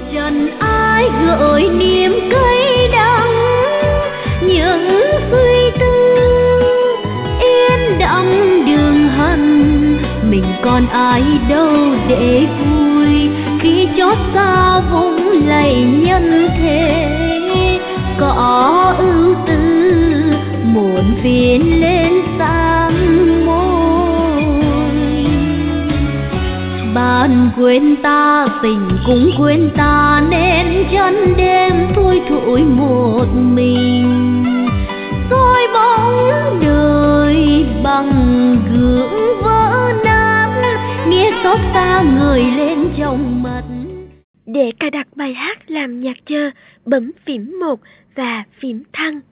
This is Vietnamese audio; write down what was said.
trần ai gợi niềm cay đắng, những suy tư yên đậm đường hận. Mình còn ai đâu để vui khi chót xa vùng lầy nhân thế. Có ưu tư muộn phiền lên sam môi, bạn quên ta tình cũng quên ta, nên chân đêm thui thủi một mình. Soi bóng đời bằng gương vỡ nát, nghe xót xa người lên trong mắt. Để cài đặt bài hát làm nhạc chờ, bấm phím 1 và phím thăng.